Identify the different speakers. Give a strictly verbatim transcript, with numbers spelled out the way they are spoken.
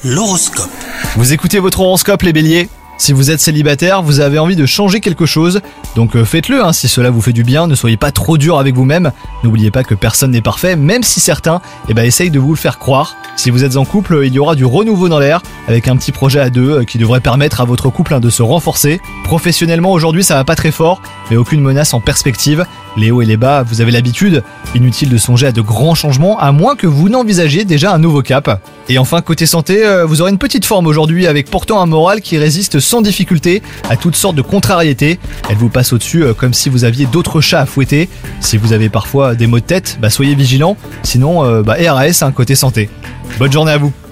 Speaker 1: L'horoscope.
Speaker 2: Vous écoutez votre horoscope les béliers ? Si vous êtes célibataire, vous avez envie de changer quelque chose, donc euh, faites-le hein, si cela vous fait du bien, ne soyez pas trop dur avec vous-même. N'oubliez pas que personne n'est parfait, même si certains eh ben, essayent de vous le faire croire. Si vous êtes en couple, il y aura du renouveau dans l'air, avec un petit projet à deux euh, qui devrait permettre à votre couple hein, de se renforcer. Professionnellement aujourd'hui ça va pas très fort, mais aucune menace en perspective. Les hauts et les bas, vous avez l'habitude, inutile de songer à de grands changements, à moins que vous n'envisagiez déjà un nouveau cap. Et enfin côté santé, euh, vous aurez une petite forme aujourd'hui avec pourtant un moral qui résiste sans difficulté à toutes sortes de contrariétés. Elle vous passe au-dessus euh, comme si vous aviez d'autres chats à fouetter. Si vous avez parfois des maux de tête, bah soyez vigilants, sinon euh, bah R A S hein, côté santé. Bonne journée à vous.